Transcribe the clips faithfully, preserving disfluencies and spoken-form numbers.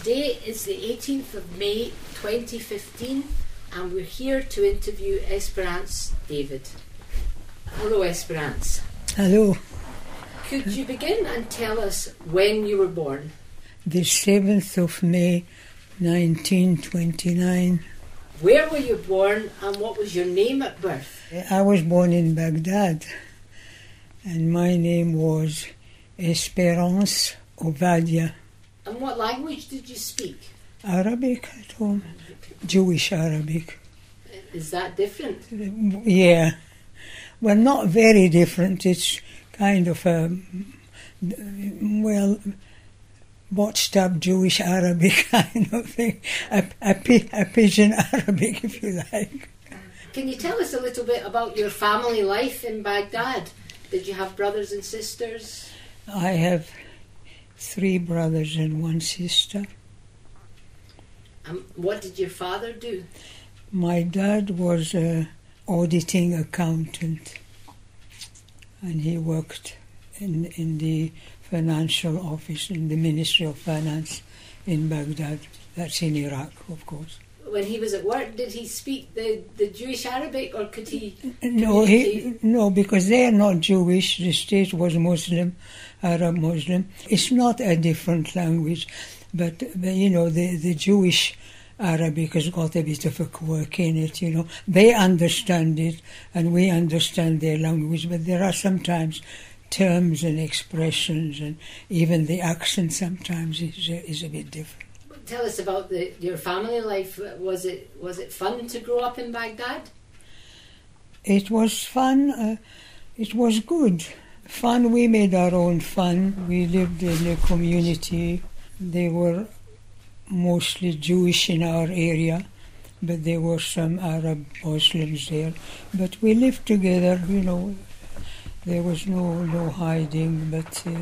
Today is the eighteenth of May twenty fifteen and we're here to interview Esperance David. Hello Esperance. Hello. Could you begin and tell us when you were born? The seventh of May nineteen twenty-nine. Where were you born and what was your name at birth? I was born in Baghdad and my name was Esperance Ovadia. And what language did you speak? Arabic at home. Jewish Arabic. Is that different? Yeah. Well, not very different. It's kind of a, well, botched up Jewish Arabic kind of thing. A, a, a pidgin Arabic, if you like. Can you tell us a little bit about your family life in Baghdad? Did you have brothers and sisters? I have three brothers and one sister. Um, what did your father do? My dad was an auditing accountant and he worked in, in the financial office in the Ministry of Finance in Baghdad. That's in Iraq, of course. When he was at work, did he speak the, the Jewish Arabic or could he... No, he, no, because they are not Jewish. The state was Muslim, Arab Muslim. It's not a different language, but, but you know, the, the Jewish Arabic has got a bit of a quirk in it, you know. They understand it and we understand their language, but there are sometimes terms and expressions and even the accent sometimes is, is a bit different. Tell us about the, your family life. Was it was it fun to grow up in Baghdad? It was fun. Uh, it was good. Fun, we made our own fun. We lived in a community. They were mostly Jewish in our area, but there were some Arab Muslims there. But we lived together, you know. There was no, no hiding, but... Uh,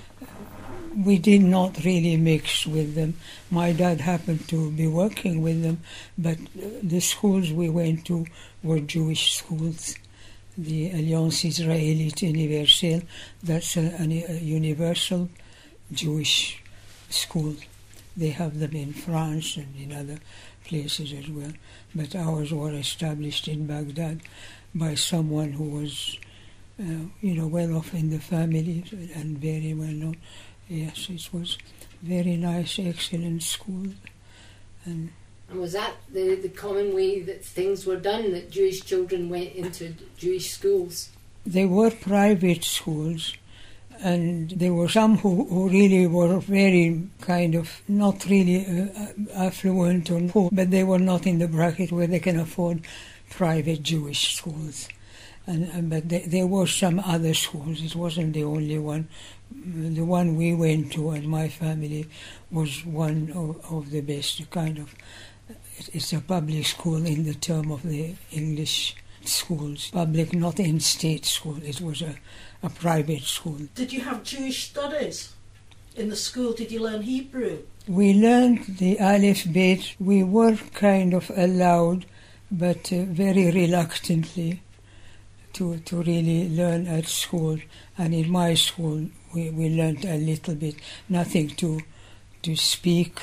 we did not really mix with them. My dad happened to be working with them, but the schools we went to were Jewish schools. The Alliance Israélite Universelle, that's a, a universal Jewish school. They have them in France and in other places as well. But ours were established in Baghdad by someone who was, uh, you know, well off in the family and very well known. Yes, it was very nice, excellent school. And, and was that the, the common way that things were done, that Jewish children went into Jewish schools? They were private schools, and there were some who, who really were very kind of, not really uh, affluent or poor, but they were not in the bracket where they can afford private Jewish schools. And, and but there, there were some other schools. It wasn't the only one. The one we went to and my family was one of, of the best kind of. It's a public school in the term of the English schools. Public, not in state school. It was a, a private school. Did you have Jewish studies in the school? Did you learn Hebrew? We learned the Aleph Bet. We were kind of allowed, but uh, very reluctantly. To, to really learn at school, and in my school we, we learned a little bit, nothing to to speak,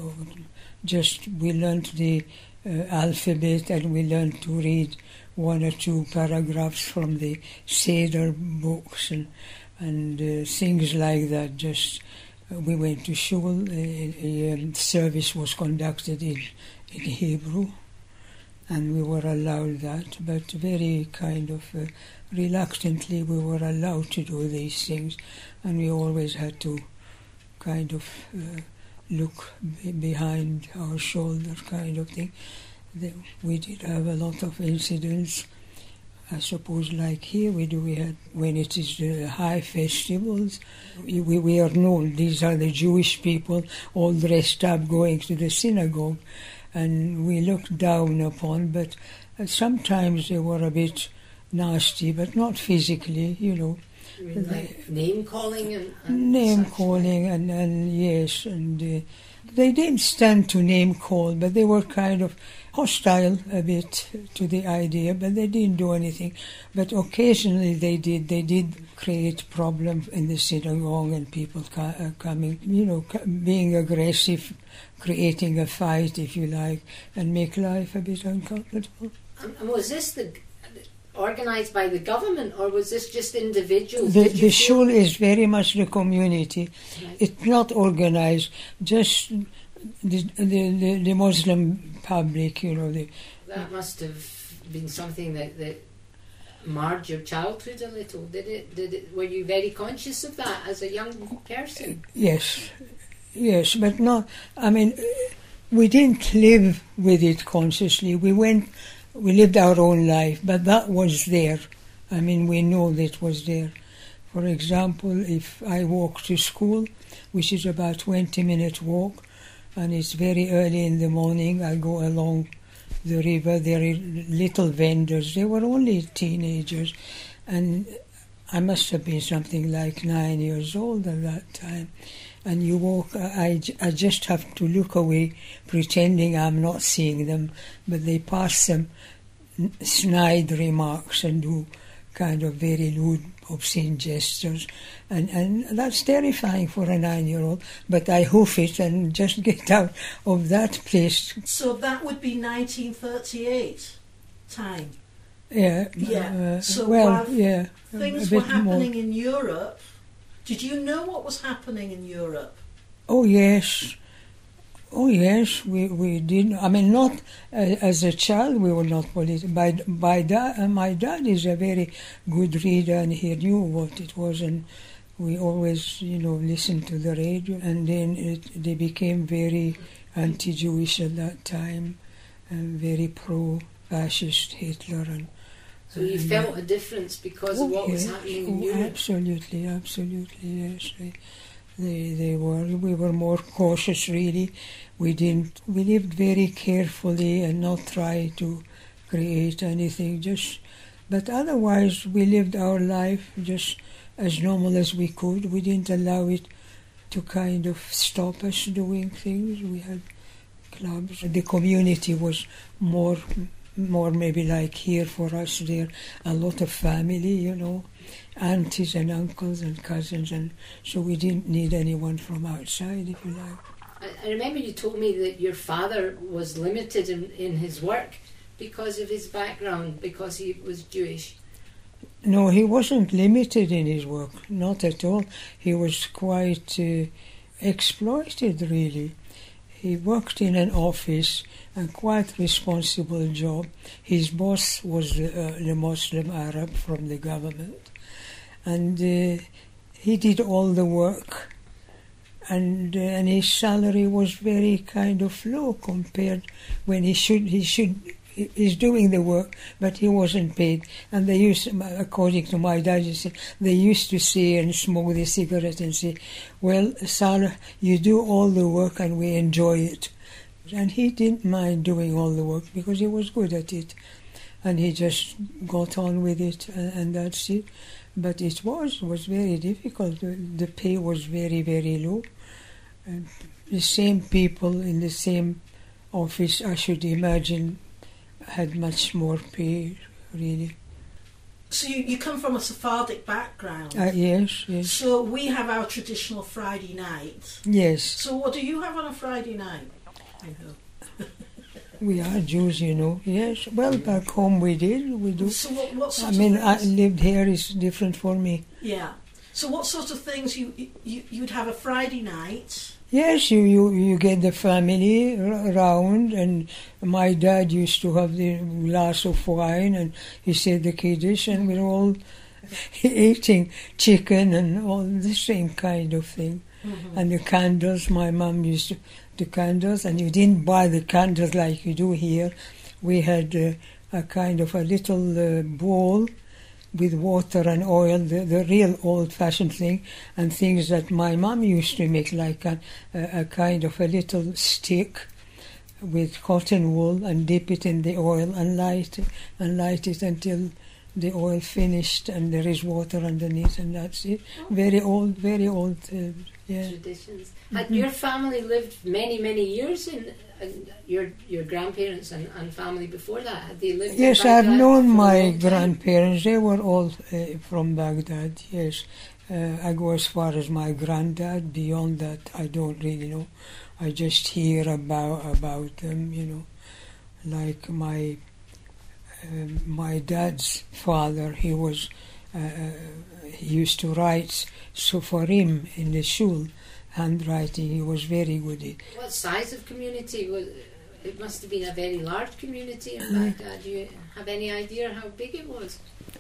just we learned the uh, alphabet and we learned to read one or two paragraphs from the Seder books and, and uh, things like that. Just uh, we went to shul, a, a, a service was conducted in, in Hebrew. And we were allowed that, but very kind of uh, reluctantly we were allowed to do these things, and we always had to kind of uh, look b- behind our shoulder kind of thing. The, we did have a lot of incidents, I suppose like here we do, we had, when it is the high festivals, we, we, we are known, these are the Jewish people all dressed up going to the synagogue. And we looked down upon, but sometimes they were a bit nasty, but not physically, you know. You mean like name calling and, and name calling and, and yes, and uh, they didn't stand to name call, but they were kind of hostile a bit to the idea, but they didn't do anything. But occasionally they did. They did create problems in the synagogue and people ca- uh, coming, you know, ca- being aggressive, creating a fight, if you like, and make life a bit uncomfortable. And and was this the organised by the government, or was this just individuals? The, Did you the feel- shul is very much the community. Right. It's not organised, just the, the, the, the Muslim public, you know. The, That must have been something that, that marred your childhood a little. Did it? Did it? Were you very conscious of that as a young person? yes, yes, but not, I mean, we didn't live with it consciously. We went, we lived our own life, but that was there. I mean, we know that it was there. For example, if I walk to school, which is about twenty minute walk, and it's very early in the morning, I go along the river. There are little vendors. They were only teenagers, and I must have been something like nine years old at that time. And you walk, I, I just have to look away, pretending I'm not seeing them, but they pass some snide remarks and do kind of very lewd, obscene gestures, and, and that's terrifying for a nine-year-old, but I hoof it and just get out of that place. So that would be nineteen thirty-eight time. Yeah, Yeah, uh, so well, while yeah, a- Things a were bit more. happening in Europe. Did you know what was happening in Europe? Oh yes, oh yes, we we did. I mean, not uh, as a child we were not political. By by da- uh, my dad is a very good reader, and he knew what it was, and we always, you know, listened to the radio. And then it, they became very anti-Jewish at that time, and very pro-fascist Hitler. And So you and, felt a difference because of what was yes, happening in oh, Europe. absolutely, absolutely, yes. They, they, they were. We were more cautious, really. We didn't. We lived very carefully and not try to create anything. Just, but otherwise, we lived our life just as normal as we could. We didn't allow it to kind of stop us doing things. We had clubs. The community was more, more maybe like here for us. There, a lot of family, you know, aunties and uncles and cousins, and so we didn't need anyone from outside, if you like. I, I remember you told me that your father was limited in, in his work because of his background, because he was Jewish. No, he wasn't limited in his work, not at all. He was quite uh, exploited, really. He worked in an office, a quite responsible job. His boss was the, uh, the Muslim Arab from the government, and uh, he did all the work, and uh, and his salary was very kind of low compared when he should he should. He's doing the work, but he wasn't paid. And they used, according to my dad, they used to say and smoke the cigarette and say, well, Sarah, you do all the work and we enjoy it. And he didn't mind doing all the work because he was good at it. And he just got on with it, and, and that's it. But it was, was very difficult. The, the pay was very, very low. And the same people in the same office, I should imagine, had much more pay, really. So you, you come from a Sephardic background. Uh, yes, yes. So we have our traditional Friday night. Yes, So what do you have on a Friday night? we are Jews, you know. Yes, well, back home we did, we do. So what, what sort I mean, of I things? lived here is different for me. Yeah. So what sort of things you, you you'd have a Friday night? Yes, you, you, you get the family r- around, and my dad used to have the glass of wine, and he said the Kiddush, and we're all eating chicken and all the same kind of thing. Mm-hmm. And the candles, my mum used to, the candles, and you didn't buy the candles like you do here. We had uh, a kind of a little uh, bowl with water and oil, the, the real old-fashioned thing, and things that my mum used to make, like a, a, a kind of a little stick with cotton wool, and dip it in the oil and light it, and light it until the oil finished and there is water underneath, and that's it. Very old, very old, uh, yeah. Traditions. Had your family lived many, many years in and your your grandparents and, and family before that, had they lived Yes, in Baghdad I've known for a my long time? grandparents. They were all uh, from Baghdad, yes. Uh, I go as far as my granddad. Beyond that, I don't really know. I just hear about about them, you know. Like my um, my dad's father, he was uh, he used to write Sufarim in the shul, handwriting. He was very good at. What size of community was? It must have been a very large community in Baghdad. Do you have any idea how big it was?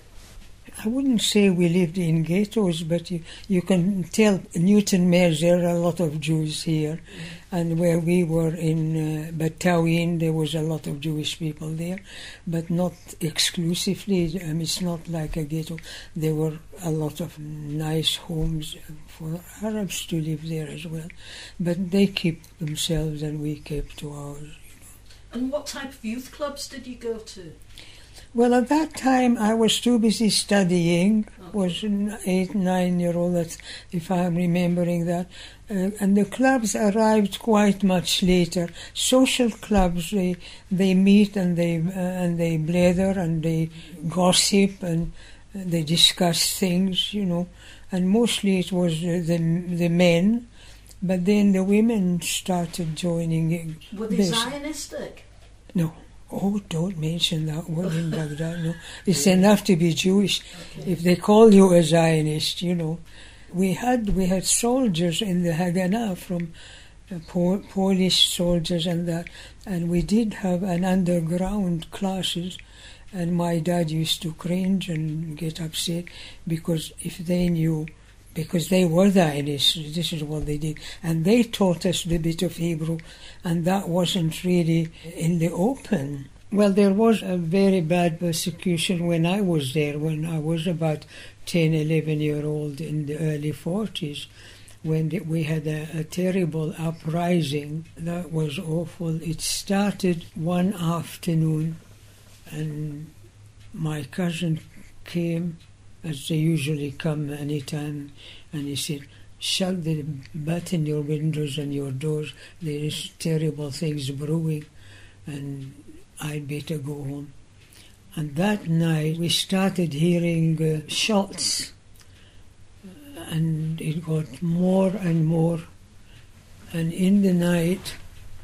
I wouldn't say we lived in ghettos, but you, you can tell Newton Mears, there are a lot of Jews here. Mm-hmm. And where we were in uh, Batawin, there was a lot of Jewish people there, but not exclusively. I mean, it's not like a ghetto. There were a lot of nice homes for Arabs to live there as well. But they kept themselves and we kept to ours. You know. And what type of youth clubs did you go to? Well, at that time, I was too busy studying. Okay. Was an eight, nine-year-old, that's, if I'm remembering that. Uh, and the clubs arrived quite much later. Social clubs, they they meet and they uh, and they blather and they gossip and they discuss things, you know. And mostly it was uh, the the men, but then the women started joining in. Were they this. Zionistic? No. Oh, don't mention that word in Baghdad, no. It's enough to be Jewish. Okay. If they call you a Zionist, you know. We had we had soldiers in the Haganah from uh, po- Polish soldiers and that, and we did have an underground classes, and my dad used to cringe and get upset because if they knew, because they were Zionists, this is what they did, and they taught us the bit of Hebrew, and that wasn't really in the open. Well, there was a very bad persecution when I was there, when I was about ten, eleven year old in the early forties, when we had a, a terrible uprising. That was awful. It started one afternoon, and my cousin came, as they usually come any time, and he said, shut the button your windows and your doors. There is terrible things brewing, and I'd better go home. And that night we started hearing uh, shots, and it got more and more. And in the night,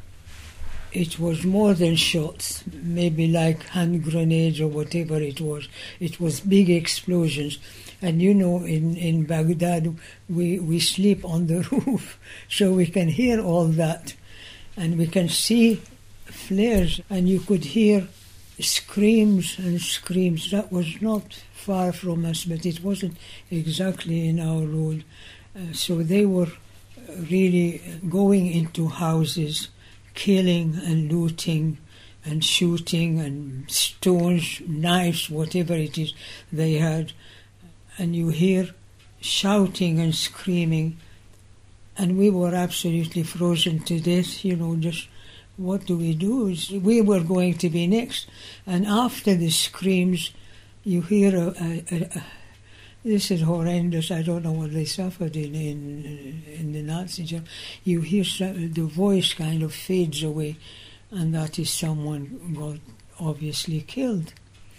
it was more than shots, maybe like hand grenades or whatever it was. It was big explosions. And you know, in, in Baghdad, we, we sleep on the roof, so we can hear all that. And we can see flares, and you could hear screams and screams. That was not far from us, but it wasn't exactly in our road. Uh, so they were really going into houses, killing and looting and shooting and stones, knives, whatever it is they had. And you hear shouting and screaming, and we were absolutely frozen to death, you know, just what do we do? We were going to be next. And after the screams, you hear a, a, a, a this is horrendous. I don't know what they suffered in in, in the Nazi Germany. You hear some, the voice kind of fades away, and that is someone got obviously killed.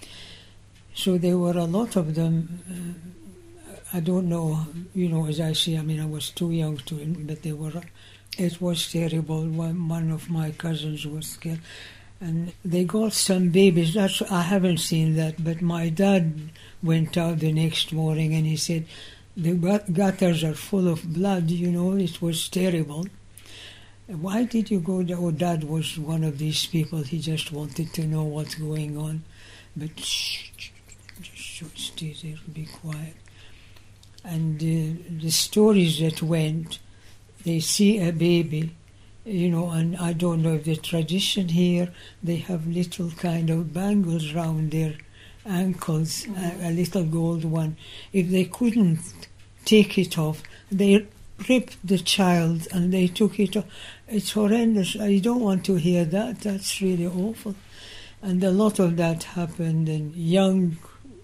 So there were a lot of them. Uh, I don't know, you know, as I say, I mean, I was too young to, but they were. It was terrible. One, one of my cousins was killed, and they got some babies. That's I haven't seen that, but my dad went out the next morning and he said, the gutters are full of blood, you know, it was terrible. Why did you go there? Oh, Dad was one of these people, he just wanted to know what's going on. But shh, just stay there, be quiet. And uh, the stories that went, they see a baby, you know, and I don't know if the tradition here, they have little kind of bangles round their ankles, mm-hmm. a, a little gold one. If they couldn't take it off, they ripped the child and they took it off. It's horrendous. I don't want to hear that. That's really awful. And a lot of that happened, and young,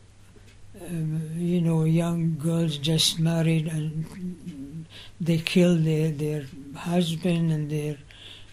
um, you know, young girls just married and they killed their, their husband and their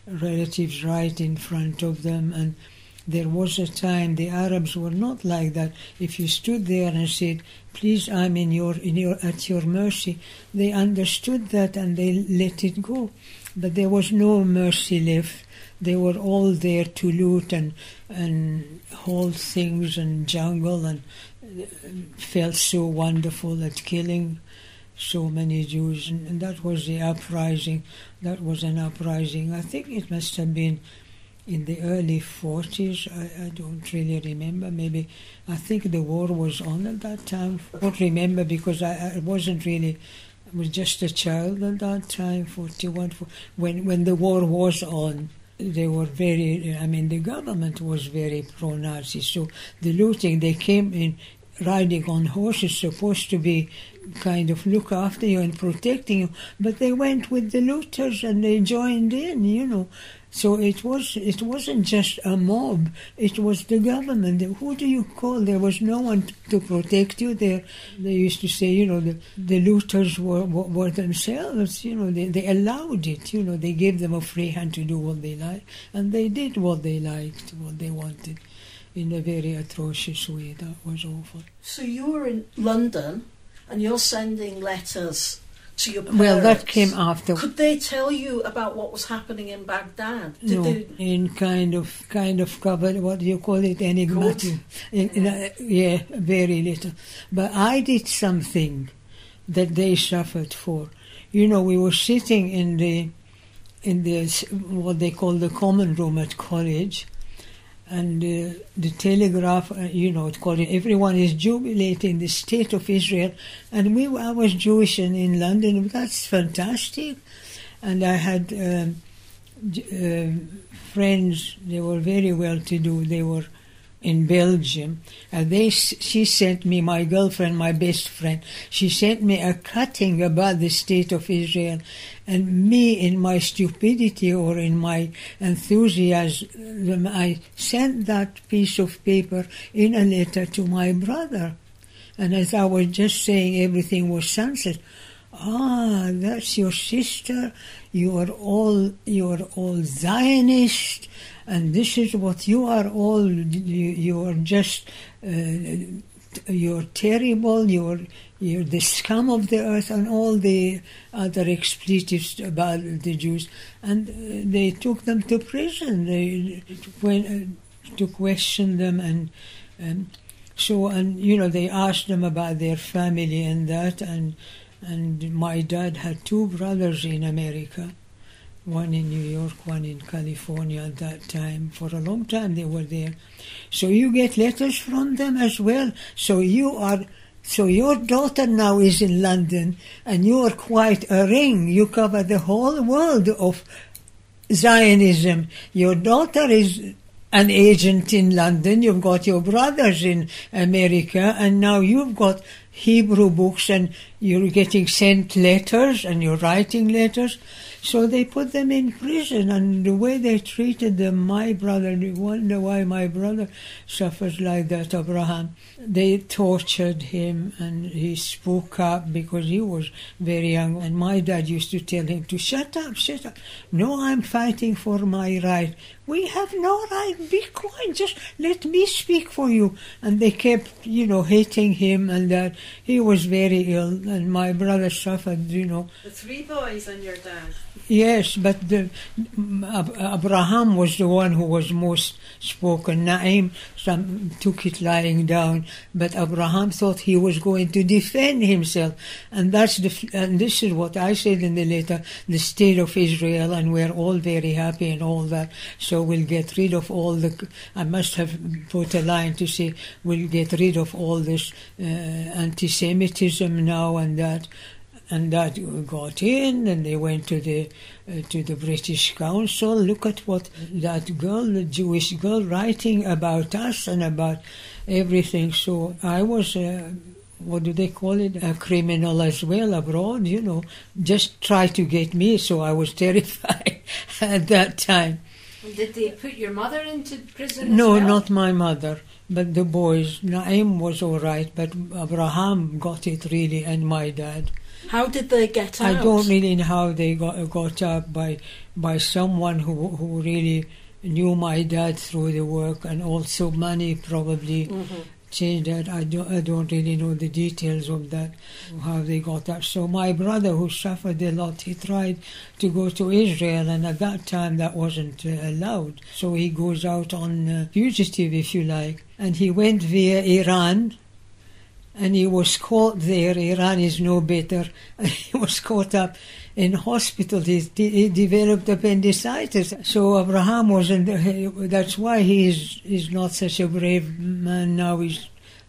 relatives right in front of them. And there was a time the Arabs were not like that. If you stood there and said, "Please, I'm in your, in your, at your mercy," they understood that and they let it go. But there was no mercy left. They were all there to loot and and hold things and jungle, and felt so wonderful at killing so many Jews. And, and that was the uprising. That was an uprising. I think it must have been in the early forties. I, I don't really remember. Maybe, I think the war was on at that time. I don't remember because I, I wasn't really, I was just a child at that time, forty-one, when, when the war was on. They were very, I mean, the government was very pro-Nazi. So the looting, they came in riding on horses, supposed to be kind of look after you and protecting you, but they went with the looters and they joined in, you know. So it was, it wasn't just a mob, it was the government. Who do you call? There was no one to protect you there. They used to say, you know, the, the looters were, were, were themselves, you know, they, they allowed it, you know, they gave them a free hand to do what they liked, and they did what they liked, what they wanted, in a very atrocious way. That was awful. So you were in London and you're sending letters to your parents. Well, that came after. Could they tell you about what was happening in Baghdad? Did no, they? in kind of kind of covered, what do you call it, enigmatic. In, in a, yeah, very little. But I did something that they suffered for. You know, we were sitting in the in the what they call the common room at college, and uh, the telegraph, uh, you know, it called it, everyone is jubilating the state of Israel. And we, I was Jewish and in London, that's fantastic. And I had um, uh, friends, they were very well-to-do, they were in Belgium. And they, she sent me, my girlfriend, my best friend, she sent me a cutting about the state of Israel. And me, in my stupidity or in my enthusiasm, I sent that piece of paper in a letter to my brother. And as I was just saying, everything was sunset. Ah, that's your sister. You are all you are all Zionist, and this is what you are all. You, you are just. Uh, you're terrible. You're you're the scum of the earth, and all the other expletives about the Jews. And uh, they took them to prison. They went uh, to question them, and um, so and you know they asked them about their family and that and. And my dad had two brothers in America, one in New York, one in California at that time. For a long time they were there. So you get letters from them as well. So you are, so your daughter now is in London, and you are quite a ring. You cover the whole world of Zionism. Your daughter is an agent in London, you've got your brothers in America, and now you've got Hebrew books, and you're getting sent letters, and you're writing letters. So they put them in prison, and the way they treated them, my brother, you wonder why my brother suffers like that, Abraham. They tortured him, and he spoke up because he was very young, and my dad used to tell him to shut up, shut up. No, I'm fighting for my right. We have no right, be quiet, just let me speak for you. And they kept, you know, hating him, and that he was very ill, and my brother suffered, you know. The three boys and your dad. Yes, but the, Abraham was the one who was most spoken. Naim some took it lying down, but Abraham thought he was going to defend himself, and that's the and this is what I said in the letter: the state of Israel, and we're all very happy and all that. So we'll get rid of all the. I must have put a line to say we'll get rid of all this uh, anti-Semitism now and that. And that got in, and they went to the uh, to the British Council. Look at what that girl, the Jewish girl, writing about us and about everything. So I was, uh, what do they call it, a criminal as well abroad, you know, just try to get me. So I was terrified at that time. Did they put your mother into prison? No, as well? not my mother, but the boys. Naim was all right, but Abraham got it really, and my dad. How did they get out? I don't really know how they got got out by by someone who who really knew my dad through the work, and also money probably Mm-hmm. changed that. I don't I don't really know the details of that, how they got that. So my brother, who suffered a lot, he tried to go to Israel, and at that time that wasn't uh, allowed. So he goes out on uh, fugitive, if you like, and he went via Iran. And he was caught there. Iran is no better. He was caught up in hospital. He, he developed appendicitis. So Abraham wasn't. That's why he's he's not such a brave man now. He's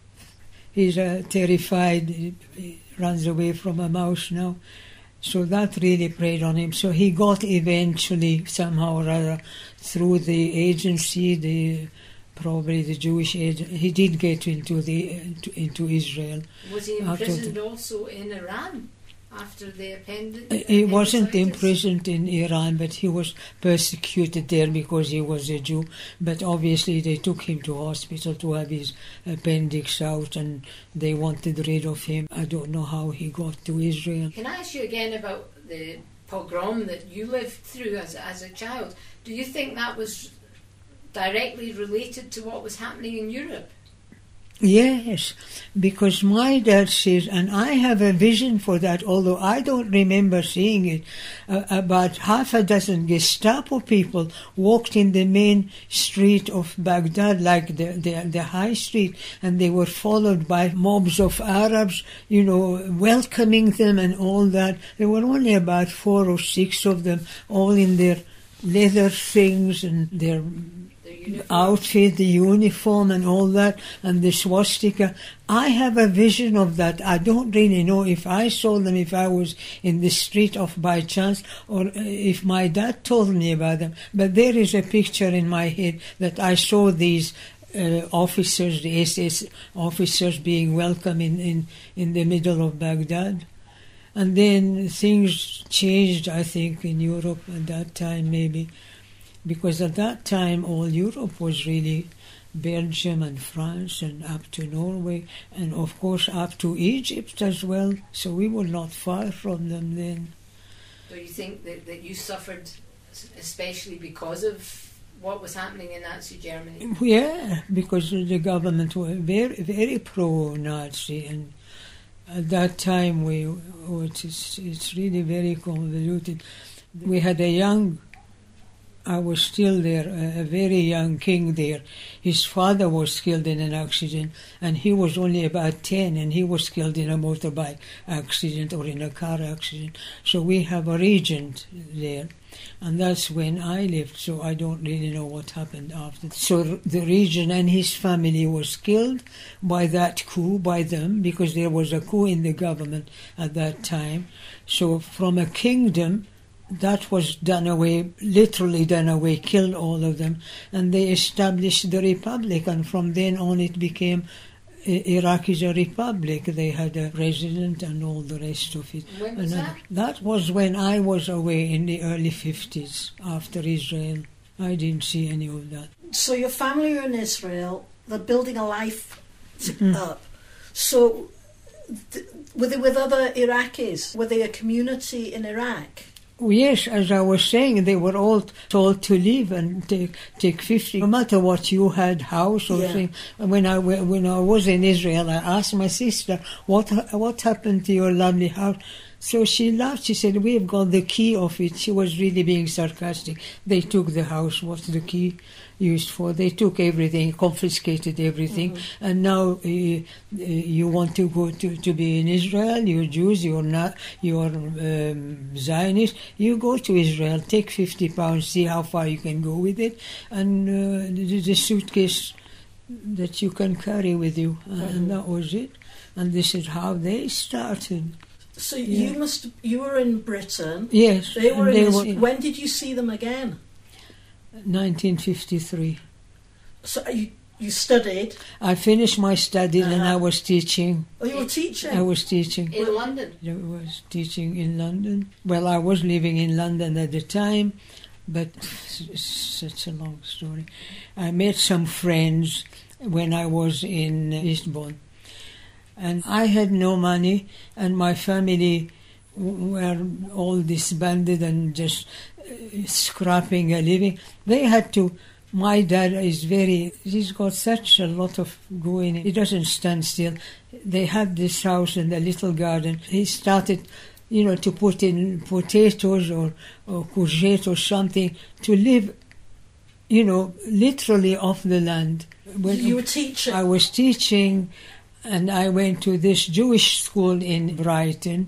he's uh, terrified. He, he runs away from a mouse now. So that really preyed on him. So he got eventually somehow or other through the agency, the. Probably the Jewish agent. He did get into the into, into Israel. Was he after imprisoned the- also in Iran after the appendix? Uh, He wasn't imprisoned in Iran, but he was persecuted there because he was a Jew. But obviously they took him to hospital to have his appendix out, and they wanted rid of him. I don't know how he got to Israel. Can I ask you again about the pogrom that you lived through as, as a child? Do you think that was directly related to what was happening in Europe? Yes, because my dad says, and I have a vision for that, although I don't remember seeing it, uh, about half a dozen Gestapo people walked in the main street of Baghdad, like the, the, the high street, and they were followed by mobs of Arabs, you know, welcoming them and all that. There were only about four or six of them, all in their leather things and their outfit, the uniform and all that, and the swastika. I have a vision of that. I don't really know if I saw them, if I was in the street of by chance, or if my dad told me about them. But there is a picture in my head that I saw these uh, officers, the S S officers, being welcome in, in, in the middle of Baghdad. And then things changed, I think, in Europe at that time, maybe. Because at that time all Europe was really Belgium and France and up to Norway, and of course up to Egypt as well, so we were not far from them then. Do you think that, that you suffered especially because of what was happening in Nazi Germany? Yeah, because the government were very, very pro-Nazi, and at that time we, oh, it's, it's really very convoluted. We had a young I was still there, a, a very young king there. His father was killed in an accident, and he was only about ten, and he was killed in a motorbike accident or in a car accident. So we have a regent there, and that's when I lived, so I don't really know what happened after. So the regent and his family was killed by that coup, by them, because there was a coup in the government at that time. So from a kingdom, that was done away, literally done away, killed all of them, and they established the republic, and from then on it became uh, Iraq is a republic. They had a president and all the rest of it. When was and that? That was when I was away in the early fifties, after Israel. I didn't see any of that. So your family are in Israel, they're building a life Mhm. up. So th- were they with other Iraqis? Were they a community in Iraq? Yes, as I was saying, they were all told to leave and take take fifty, no matter what you had, house or Yeah. thing. And when I when I was in Israel, I asked my sister, "What what happened to your lovely house?" So she laughed. She said, "We've got the key of it." She was really being sarcastic. They took the house. What's the key used for? They took everything, confiscated everything, Mm-hmm. and now uh, uh, you want to go to, to be in Israel. You're Jews. You're not. You're um, Zionist. You go to Israel. Take fifty pounds. See how far you can go with it, and uh, the, the suitcase that you can carry with you, uh, Mhm. and that was it. And this is how they started. So Yeah. you must you were in Britain. Yes, They were and in they Is- were when did you see them again? nineteen fifty-three. So you you studied. I finished my studies and I Uh-huh. was teaching. Oh, you were teaching. I was teaching. In London? I was teaching in London. Well, I was living in London at the time, but it's such a long story. I met some friends when I was in Eastbourne, and I had no money, and my family were all disbanded and just uh, scrapping a living. They had to. My dad is very, he's got such a lot of going. He doesn't stand still. They had this house in the little garden. He started, you know, to put in potatoes or, or courgette or something to live, you know, literally off the land. When you were teaching? I was teaching, and I went to this Jewish school in Brighton.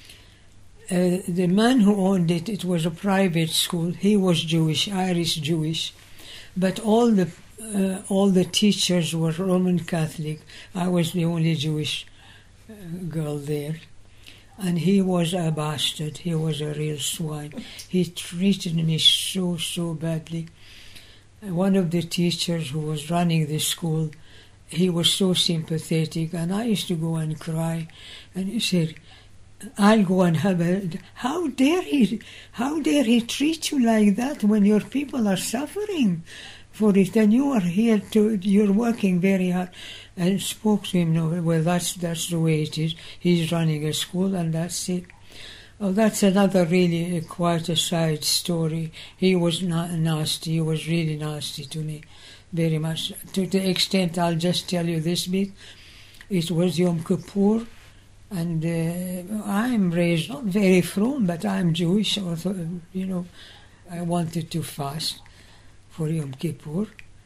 Uh, the man who owned it, it was a private school. He was Jewish, Irish Jewish. But all the uh, all the teachers were Roman Catholic. I was the only Jewish uh, girl there. And he was a bastard. He was a real swine. He treated me so, so badly. One of the teachers who was running the school, he was so sympathetic, and I used to go and cry. And he said, I'll go and have a... How dare he, how dare he treat you like that when your people are suffering for it, and you are here to, you're working very hard. And spoke to him, no, well, that's, that's the way it is. He's running a school, and that's it. Oh, that's another really uh, quite a side story. He was na- nasty, he was really nasty to me, very much. To the extent, I'll just tell you this bit. It was Yom Kippur, and uh, I'm raised not very from, but I'm Jewish, also, you know, I wanted to fast for Yom Kippur.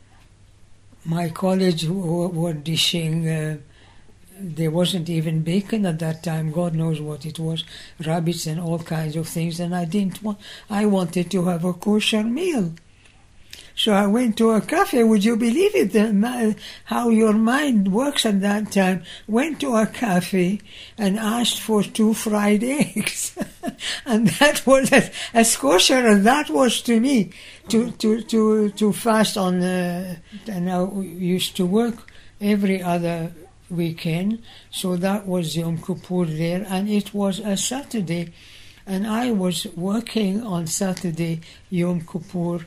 My college w- were dishing, uh, there wasn't even bacon at that time, God knows what it was, rabbits and all kinds of things, and I didn't want, I wanted to have a kosher meal. So I went to a cafe, would you believe it, the, how your mind works at that time. Went to a cafe and asked for two fried eggs. And that was as, as kosher as that was to me, to, to, to, to fast on, uh, and I used to work every other weekend, so that was Yom Kippur there, and it was a Saturday, and I was working on Saturday, Yom Kippur,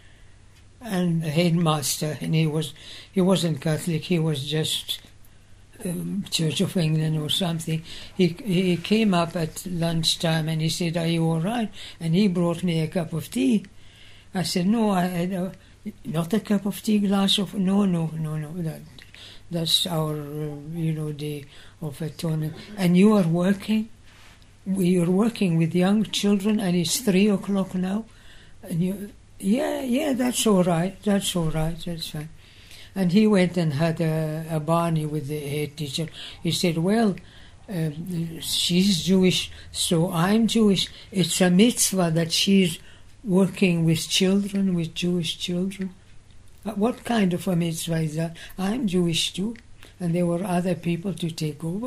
and the headmaster, and he was he wasn't Catholic, he was just um, Church of England or something. He he came up at lunchtime and he said, "Are you all right?" And he brought me a cup of tea. I said, "No, I, I uh, not a cup of tea, glass of no, no, no, no. That that's our uh, you know day of atonement. And you are working. We are working with young children, and it's three o'clock now, and you." Yeah, yeah, that's all right, that's all right, that's fine. And he went and had a, a barney with the head teacher. He said, well, um, she's Jewish, so I'm Jewish. It's a mitzvah that she's working with children, with Jewish children. What kind of a mitzvah is that? I'm Jewish too, and there were other people to take over.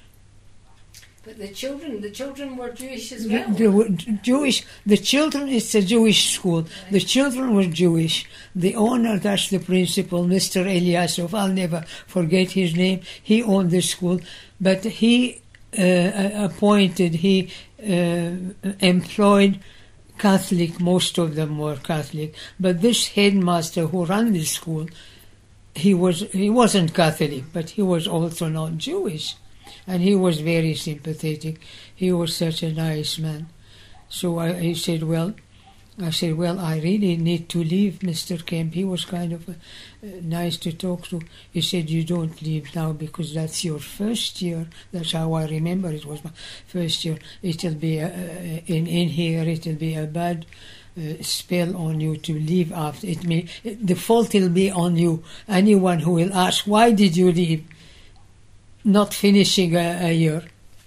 But the children, the children were Jewish as well. The, the Jewish, the children, it's a Jewish school. The children were Jewish. The owner, that's the principal, Mister Eliasov, I'll never forget his name. He owned the school, but he uh, appointed, he uh, employed Catholic. Most of them were Catholic. But this headmaster who ran the school, he was he wasn't Catholic, but he was also not Jewish. And he was very sympathetic. He was such a nice man. So I, he said, well, I said, well, I really need to leave, Mister Kemp. He was kind of uh, nice to talk to. He said, you don't leave now because that's your first year. That's how I remember it was my first year. It'll be, a, a, in, in here, it'll be a bad uh, spell on you to leave after. It may, the fault will be on you. Anyone who will ask, why did you leave? Not finishing a, a year.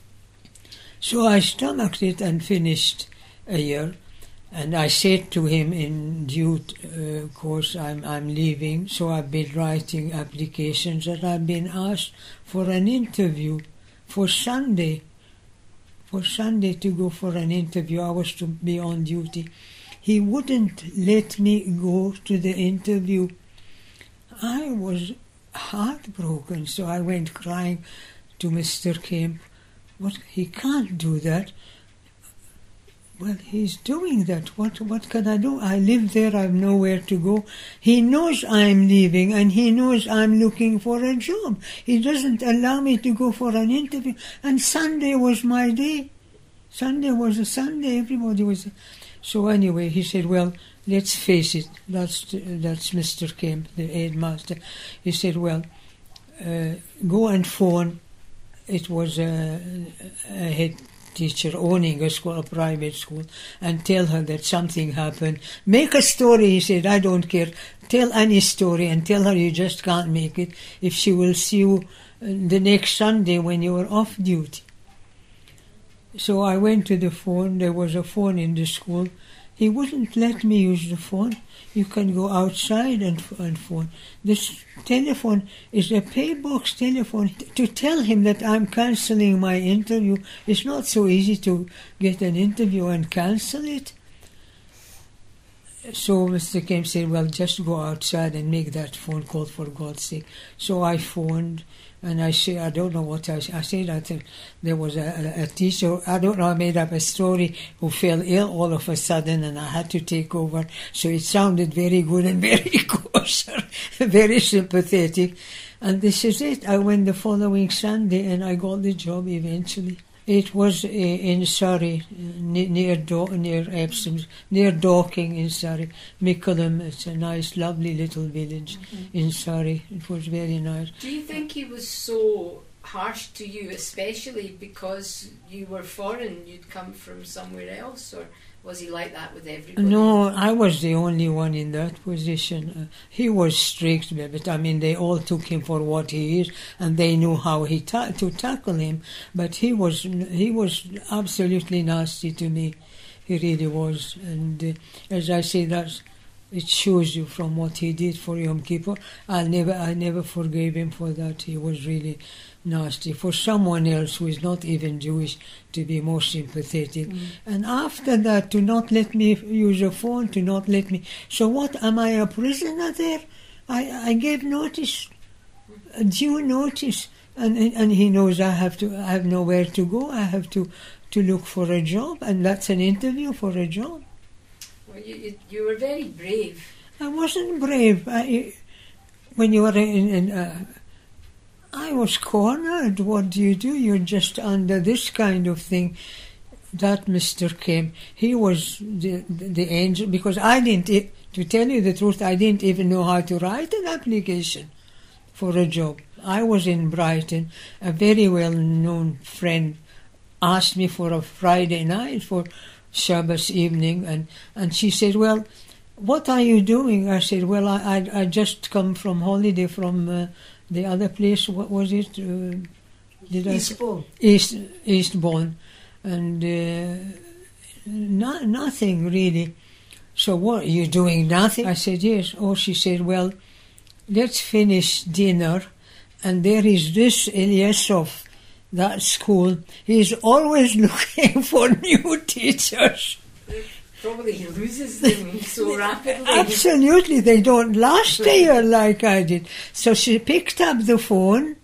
So I stomached it and finished a year. And I said to him in due uh, course, I'm, I'm leaving. So I've been writing applications and I've been asked for an interview for Sunday. For Sunday to go for an interview. I was to be on duty. He wouldn't let me go to the interview. I was heartbroken, so I went crying to Mister Kemp. What, he can't do that. Well, he's doing that. What what can I do? I live there, I have nowhere to go. He knows I'm leaving and he knows I'm looking for a job. He doesn't allow me to go for an interview. And Sunday was my day. Sunday was a Sunday, everybody was... So anyway, he said, well, let's face it, that's that's Mister Kemp, the headmaster. He said, well, uh, go and phone. It was a, a head teacher owning a school, a private school, and tell her that something happened. Make a story, he said, I don't care. Tell any story and tell her you just can't make it if she will see you the next Sunday when you are off duty. So I went to the phone. There was a phone in the school. He wouldn't let me use the phone. You can go outside and, and phone. This telephone is a pay box telephone. To tell him that I'm cancelling my interview, it's not so easy to get an interview and cancel it. So Mister Kemp said, well, just go outside and make that phone call for God's sake. So I phoned. And I say, I don't know what I, I said. I think there was a, a, a teacher, I don't know, I made up a story, who fell ill all of a sudden, and I had to take over. So it sounded very good and very kosher, very sympathetic. And this is it. I went the following Sunday, and I got the job eventually. It was uh, in Surrey, near near, Do- near Epsom, near Dorking in Surrey. Mickleham, it's a nice, lovely little village mm-hmm. in Surrey. It was very nice. Do you think he was so harsh to you, especially because you were foreign, you'd come from somewhere else, or was he like that with everybody? No, I was the only one in that position. Uh, he was strict, but I mean, they all took him for what he is, and they knew how he ta- to tackle him. But he was he was absolutely nasty to me. He really was. And uh, as I say, that's it shows you from what he did for Yom Kippur. I never I never forgave him for that. He was really nasty. For someone else who is not even Jewish to be more sympathetic. Mm. And after that, to not let me use a phone, to not let me... So what, am I a prisoner there? I, I gave notice, a due notice, and, and he knows I have to. I have nowhere to go. I have to, to look for a job, and that's an interview for a job. Well, you, you, you were very brave. I wasn't brave. I, when you are in... in uh, I was cornered. What do you do? You're just under this kind of thing. That Mister Kemp, he was the, the, the angel, because I didn't, to tell you the truth, I didn't even know how to write an application for a job. I was in Brighton. A very well-known friend asked me for a Friday night, for Shabbos evening, and, and she said, well, what are you doing? I said, well, I, I, I just come from holiday from... Uh, the other place, what was it? Uh, did Eastbourne. I, East, Eastbourne. And uh, no, nothing really. So what, are you doing nothing? I said, yes. Oh, she said, well, let's finish dinner. And there is this Eliasov, that school. He's always looking for new teachers. Probably he loses them so rapidly. Absolutely, they don't last a year like I did. So she picked up the phone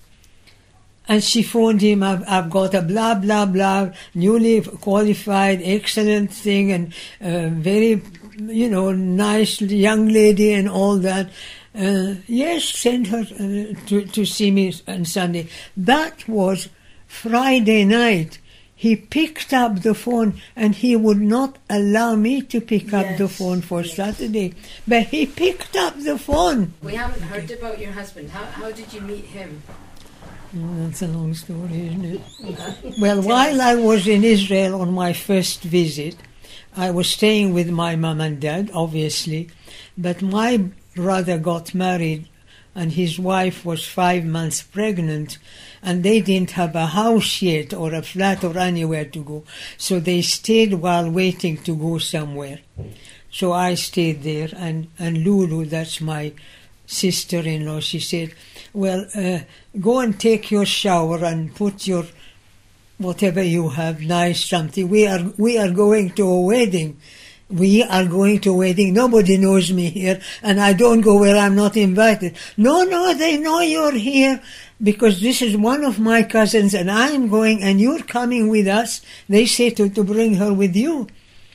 and she phoned him, I've, I've got a blah, blah, blah, newly qualified, excellent thing, and uh, very, you know, nice young lady and all that. Uh, yes, send her uh, to, to see me on Sunday. That was Friday night. He picked up the phone, and he would not allow me to pick up yes, the phone for yes. Saturday. But he picked up the phone. We haven't heard about your husband. How how did you meet him? Oh, that's a long story, isn't it? Well, while I was in Israel on my first visit, I was staying with my mum and dad, obviously. But my brother got married, and his wife was five months pregnant, and they didn't have a house yet or a flat or anywhere to go. So they stayed while waiting to go somewhere. So I stayed there, and, and Lulu, that's my sister-in-law, she said, well, uh, go and take your shower and put your whatever you have, nice something. We are we are going to a wedding. We are going to a wedding. Nobody knows me here, and I don't go where I'm not invited. No, no, they know you're here because this is one of my cousins, and I'm going, and you're coming with us. They say to, to bring her with you.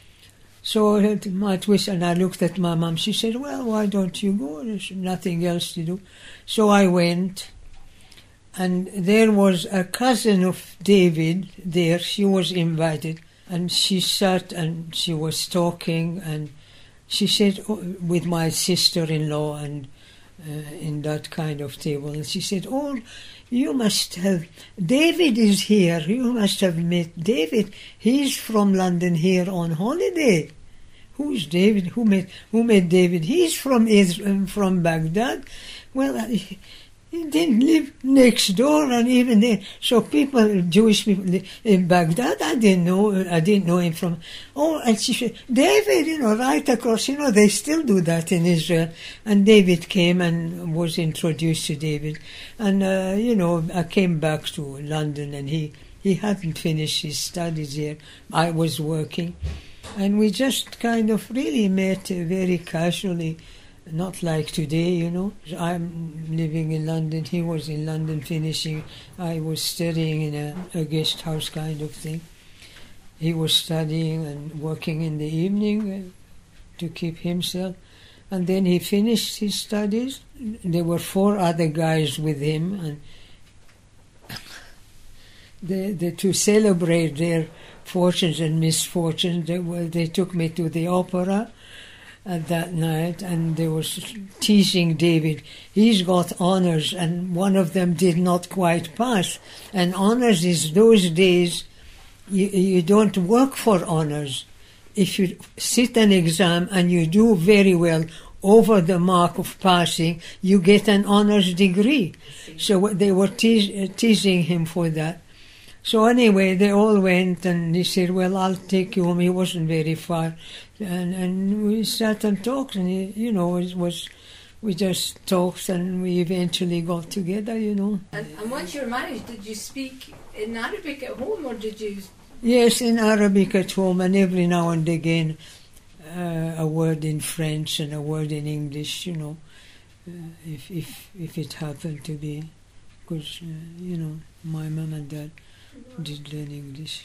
So my twist, and I looked at my mom. She said, well, why don't you go? There's nothing else to do. So I went, And there was a cousin of David there. She was invited, and she sat and she was talking, and she said, oh, with my sister-in-law and uh, in that kind of table, and she said, oh, you must have, David is here, you must have met David. He's from London here on holiday. Who's David? Who met, who met David? He's from Israel, from Baghdad. Well, he, he didn't live next door, and even there. So people, Jewish people in Baghdad, I didn't know, I didn't know him from. Oh, and she said, David, you know, right across. You know, they still do that in Israel. And David came and was introduced to David, and uh, you know, I came back to London, and he he hadn't finished his studies here. I was working, and we just kind of really met uh, very casually. Not like today, you know. I'm living in London, he was in London finishing. I was studying in a, a guest house kind of thing. He was studying and working in the evening uh, to keep himself. And then he finished his studies. There were four other guys with him, and the, the, to celebrate their fortunes and misfortunes, they, were, they took me to the opera at that night, and they were teasing David. He's got honours, and one of them did not quite pass. And honours is those days, you, you don't work for honours. If you sit an exam and you do very well over the mark of passing, you get an honours degree. So they were teas- teasing him for that. So anyway, they all went, and he said, well, I'll take you home. He wasn't very far. And and we sat and talked, and, he, you know, it was, we just talked, and we eventually got together, you know. And, and once you were married, did you speak in Arabic at home, or did you... Yes, in Arabic at home, and every now and again uh, a word in French and a word in English, you know, uh, if, if, if it happened to be, because, uh, you know, my mum and dad did learn English.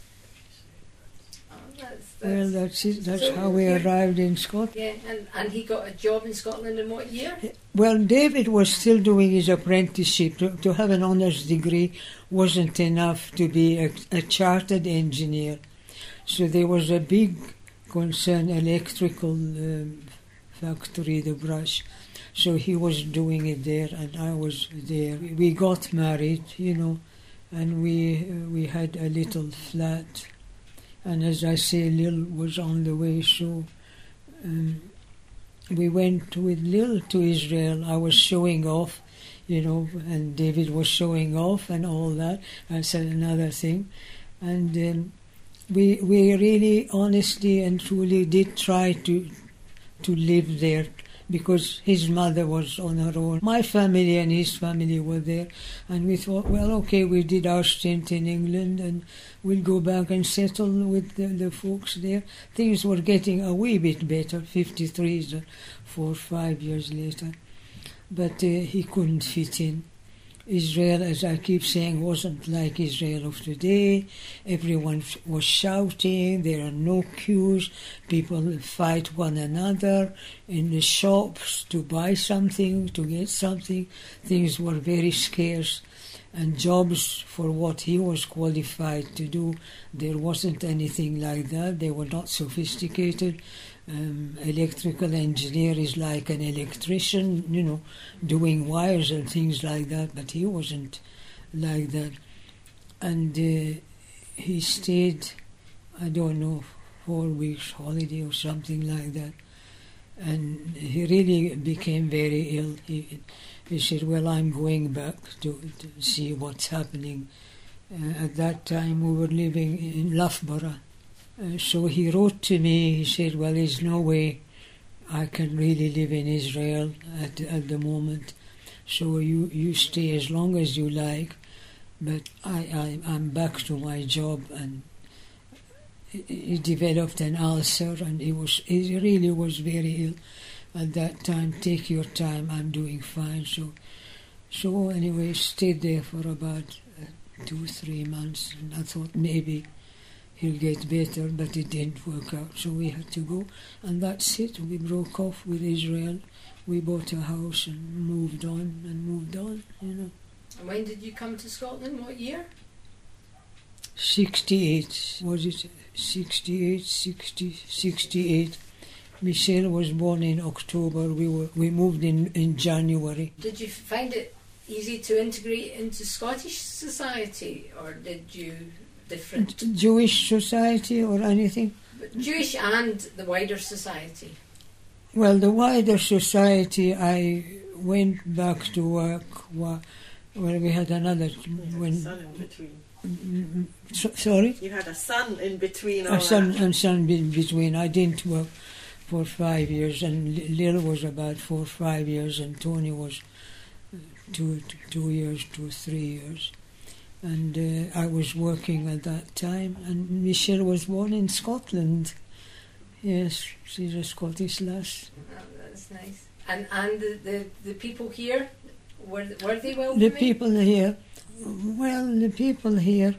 Oh, that's, that's, well, that's it. That's so how we arrived in Scotland. Yeah, and, and he got a job in Scotland in what year? Well, David was still doing his apprenticeship. To, to have an honours degree wasn't enough to be a, a chartered engineer. So there was a big concern, electrical um, factory, the brush. So he was doing it there, and I was there. We got married, you know, and we uh, we had a little flat. And as I say, Lil was on the way, so um, we went with Lil to Israel. I was showing off, you know, and David was showing off and all that. That's another thing. And um, we we really, honestly and truly did try to to live there, because his mother was on her own. My family and his family were there, and we thought, well, okay, we did our stint in England, and we'll go back and settle with the, the folks there. Things were getting a wee bit better, fifty-three, so four or five years later. But uh, he couldn't fit in. Israel, as I keep saying, wasn't like Israel of today. Everyone was shouting, there are no queues, people fight one another in the shops to buy something, to get something. Things were very scarce, and jobs for what he was qualified to do, there wasn't anything like that. They were not sophisticated. Um, electrical engineer is like an electrician, you know, doing wires and things like that, but he wasn't like that. And uh, he stayed, I don't know, four weeks holiday or something like that. And he really became very ill. He, he said, well, I'm going back to, to see what's happening. Uh, at that time we were living in Loughborough. Uh, so he wrote to me, he said, well, there's no way I can really live in Israel at, at the moment, so you, you stay as long as you like, but I, I, I'm back to my job. And he, he developed an ulcer, and he, was, he really was very ill at that time. Take your time, I'm doing fine. So, so anyway, stayed there for about uh, two, three months, and I thought maybe he'll get better, but it didn't work out, so we had to go, and that's it. We broke off with Israel. We bought a house and moved on and moved on, you know. And when did you come to Scotland? What year? sixty-eight. Was it sixty-eight, sixty, sixty-eight? Michelle was born in October. We were we moved in, in January. Did you find it easy to integrate into Scottish society, or did you different? Jewish society or anything? Jewish and the wider society. Well, the wider society, I went back to work. Well, we had another. You When, had a son in between. so, sorry? You had a son in between all A son that. and son in between. I didn't work for five years, and Lil was about four or five years, and Tony was two, two years, two, three years. And uh, I was working at that time, and Michelle was born in Scotland. Yes, she's a Scottish lass. Oh, that's nice. And and the, the, the people here, were were they welcoming? The people here, well, the people here,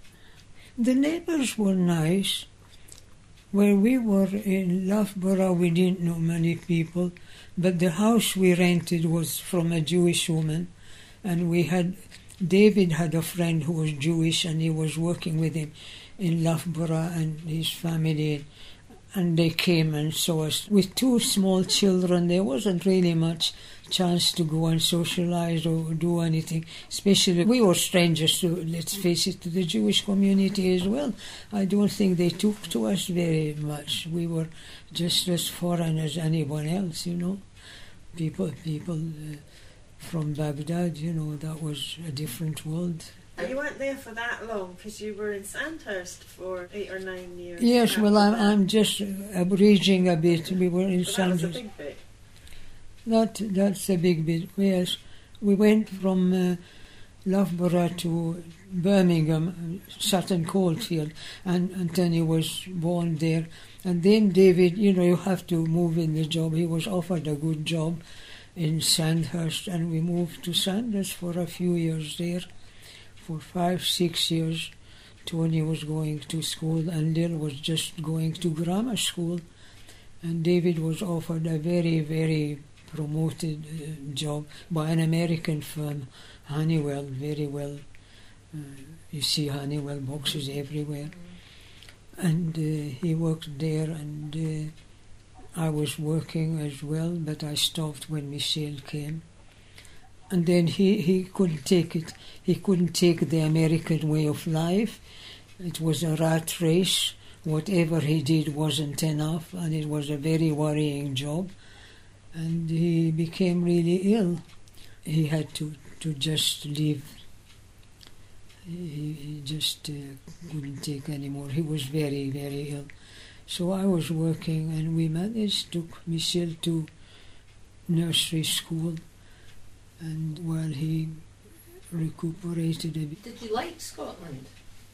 the neighbours were nice. Where we were in Loughborough, we didn't know many people, but the house we rented was from a Jewish woman, and we had, David had a friend who was Jewish, and he was working with him in Loughborough and his family, and they came and saw us. With two small children, there wasn't really much chance to go and socialise or do anything, especially we were strangers to, let's face it, to the Jewish community as well. I don't think they took to us very much. We were just as foreign as anyone else, you know. People, people uh, from Baghdad, you know, that was a different world. And you weren't there for that long because you were in Sandhurst for eight or nine years. Yes, well, I'm, after that. I'm just abridging a bit. We were in So that was a Sandhurst. big bit. That that's a big bit. Yes, we went from uh, Loughborough to Birmingham, Sutton Coldfield, and Anthony was born there. And then David, you know, you have to move in the job. He was offered a good job in Sandhurst, and we moved to Sandhurst for a few years there, for five, six years. Tony was going to school, and Lil was just going to grammar school. And David was offered a very, very promoted uh, job by an American firm, Honeywell, very well. Uh, you see Honeywell boxes everywhere. And uh, he worked there, and uh, I was working as well, but I stopped when Michelle came. And then he, he couldn't take it. He couldn't take the American way of life. It was a rat race. Whatever he did wasn't enough, and it was a very worrying job. And he became really ill. He had to, to just leave. He, he just uh, couldn't take anymore. He was very, very ill. So I was working, and we managed, took Michelle to nursery school, and while he recuperated a bit. Did you like Scotland?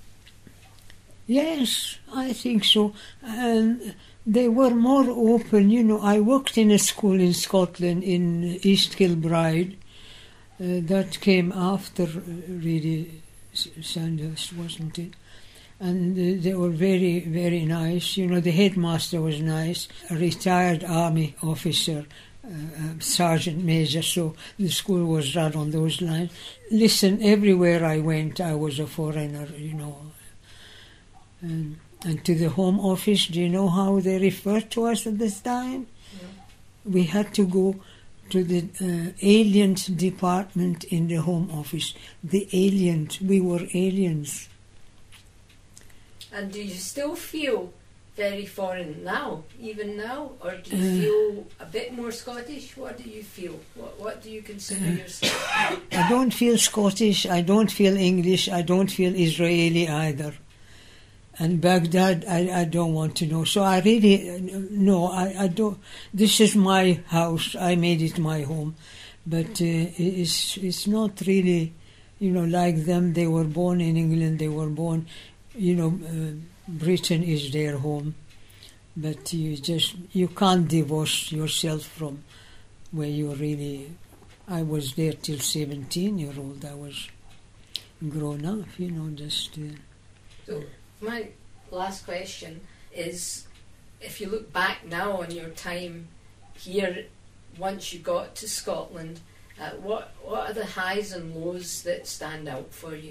Yes, I think so. And they were more open. You know, I worked in a school in Scotland, in East Kilbride. Uh, that came after, uh, really, Sandhurst, wasn't it? And uh, they were very, very nice. You know, the headmaster was nice, a retired army officer, uh, uh, sergeant major, so the school was run on those lines. Listen, everywhere I went, I was a foreigner, you know. And, and to the Home Office, do you know how they referred to us at this time? Yeah. We had to go to the uh, aliens department in the Home Office. The aliens, we were aliens. And do you still feel very foreign now, even now? Or do you Uh, feel a bit more Scottish? What do you feel? What, what do you consider Uh, yourself? I don't feel Scottish, I don't feel English, I don't feel Israeli either. And Baghdad, I, I don't want to know. So I really, no, I, I don't, this is my house, I made it my home. But uh, it's, it's not really, you know, like them. They were born in England, they were born, you know, uh, Britain is their home. But you just, you can't divorce yourself from where you really, I was there till seventeen year old, I was grown up, you know, just... Uh, So, my last question is, if you look back now on your time here, once you got to Scotland, Uh, what what are the highs and lows that stand out for you?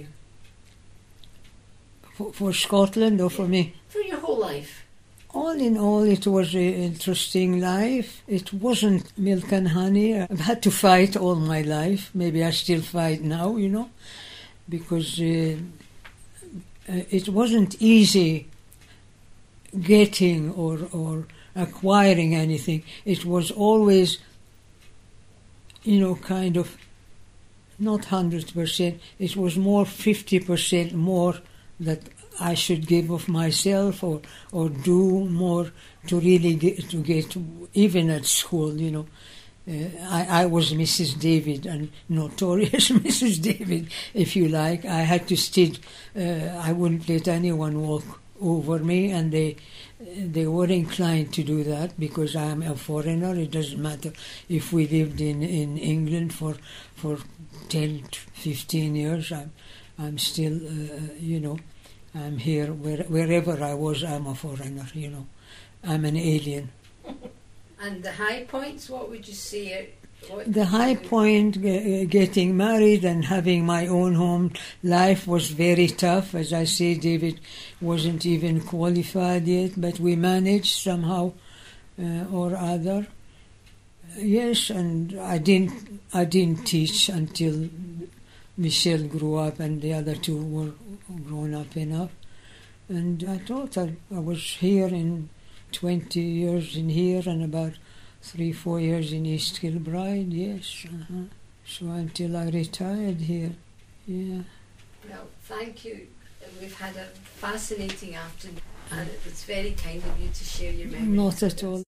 For, for Scotland or for me? For your whole life? All in all, it was an interesting life. It wasn't milk and honey. I've had to fight all my life. Maybe I still fight now, you know, because uh, it wasn't easy getting or, or acquiring anything. It was always, you know, kind of not one hundred percent. It was more fifty percent more that I should give of myself or or do more to really get to get even at school, you know. Uh, I, I was Missus David, and notorious Missus David, if you like. I had to sit, uh, I wouldn't let anyone walk over me, and they they were inclined to do that because I am a foreigner. It doesn't matter if we lived in, in England for for ten, fifteen years. I'm, I'm still, uh, you know, I'm here. Where, wherever I was, I'm a foreigner, you know. I'm an alien. And the high points, what would you say? What The high point, uh, getting married and having my own home, life was very tough. As I say, David wasn't even qualified yet, but we managed somehow uh, or other. Yes, and I didn't, I didn't teach until Michelle grew up and the other two were grown up enough. And I thought I, I was here in twenty years in here and about three, four years in East Kilbride, yes. Uh-huh. So until I retired here, yeah. Well, thank you. We've had a fascinating afternoon, and it's very kind of you to share your memories. Not at all.